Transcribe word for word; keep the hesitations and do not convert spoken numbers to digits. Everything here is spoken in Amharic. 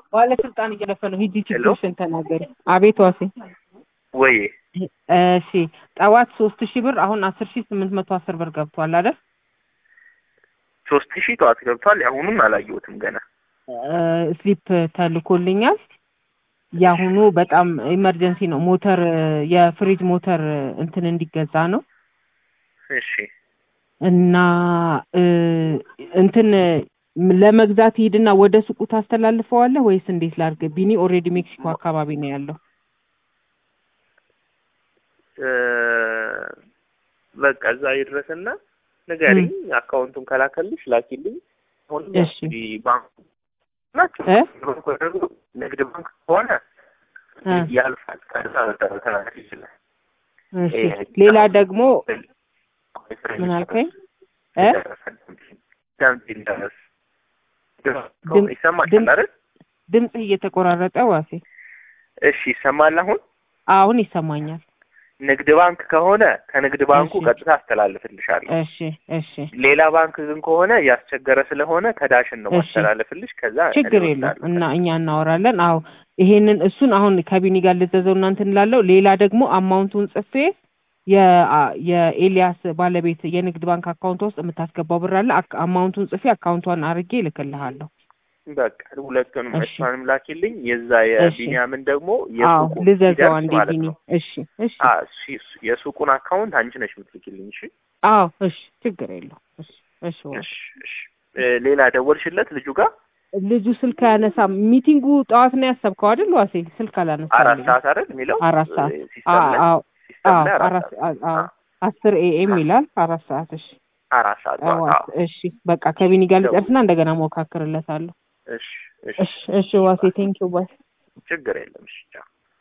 ባለስልጣን እየለፈ ነው ሂጂ ችግርሽን ተናገሪ አቤት ዋሴ ወይ እሺ ጠዋት ሶስት ሺህ ብር አሁን አስር ሺህ ስምንት መቶ አስር ብር ገብቷል አይደል ሶስት ሺህ ጠዋት ገብቷል ያሁኑን አላየሁትም ገና ስሊፕ ተልኮልኛል ያሁኑ በጣም ኢመርጀንሲ ነው ሞተር የፍሪጅ ሞተር እንትን እንዲገዛ ነው እሺ እና እንትን ለመግዛት ሄድና ወደ ሱቁ ታስተላልፈዋለህ ወይስ እንዴት ላድርግ ቢኒ ኦሬዲ ሜክሲኮ አካባቢ ነው ያለው በቃ እዛ ይድረስና ንገሪኝ አካውንቱን ከላከልሽ ላኪልኝ አሁን ባንክ እ ንግድ ባንክ ሆነ ያልፋል ከዛ ተራራፊ ይችላል እሺ ሌላ ደግሞ ምን አልከኝ እ ድምጽ እየተቆራረጠ ዋሴ እሺ ይሰማል አሁን አሁን ይሰማኛል ንግድ ባንክ ከሆነ ከንግድ ባንኩ ቀጥታ አስተላልፍልሻለሁ እሺ እሺ ሌላ ባንክ ግን ከሆነ ያስቸገረ ስለሆነ ከዳሽን ነው ማስተላለፍልሽ ከዛ ችግር የለም እና እኛ እናወራለን አዎ ይሄንን እሱን አሁን ከቢኒ ጋር ልዘዘው እናንተ እንላለው ሌላ ደግሞ አማውንቱን ጽፌ የ የኤሊያስ ባለቤት የንግድ ባንክ አካውንት ውስጥ የምታስገባው ብር አለ አማውንቱን ጽፌ አካውንቷን አርጌ ልክልሃለሁ በቃ ሁለቱንም እሷንም ላኪልኝ የዛ የቢኒያምን ደግሞ የሱቁ ልዘዘው አንዴ ቢኒ እሺ እሺ እሺ የሱቁን አካውንት አንቺ ነሽ የምትልኪልኝ እሺ አዎ እሺ ችግር የለውም እሺ እሺ እሺ ሌላ ደወልሽለት ልጁ ጋር ልጁ ስልክ ያነሳ ሚቲንጉ ጠዋት ነው ያሰብከው አይደል ዋሴ ስልክ አላነሳ አራት ሰዓት አይደል የሚለው አራት ሰዓት አዎ አራት አዎ አስር ኤኤም ይላል አራት ሰዓት እሺ አራት ሰዓት አዎ እሺ በቃ ከቢኒ ጋር ልጨርስና እንደገና ሞካክርለታለሁ እሺ እሺ እሺ ዋሴ ቴንኪው ባይ ችግር የለም እሺ